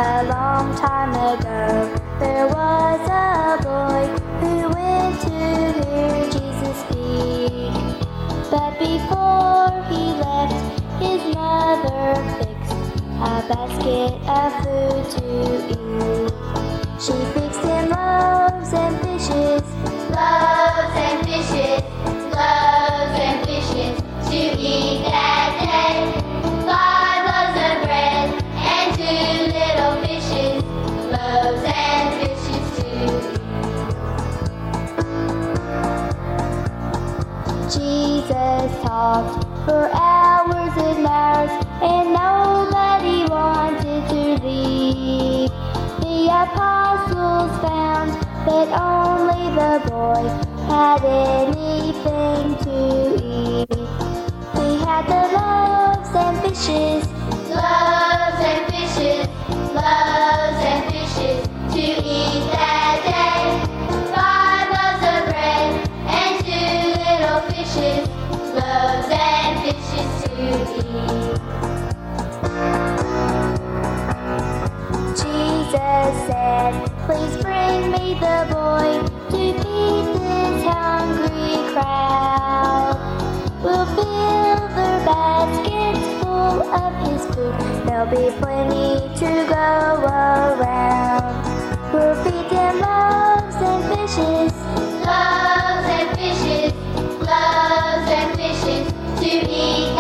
A long time ago, there was a boy who went to hear Jesus speak. But before he left, his mother fixed a basket of food to eat. She fixed him loaves and fishes, Loaves and fishes, loaves and fishes to eat that day. 5 loaves of bread and 2 little fishes, loaves and fishes to eat. Jesus talked for hours and hours, and nobody wanted to leave. The apostles found that only the boy had anything to eat. He had the loaves and fishes, Loaves and fishes, loaves and fishes to eat that day. 5 loaves of bread and 2 little fishes, loaves and fishes to eat. Jesus said, "Please bring me the boy to feed this hungry crowd. We'll fill their baskets full of his food. There'll be plenty to go around. We'll feed them loaves and fishes, Loaves and fishes, loaves and fishes to eat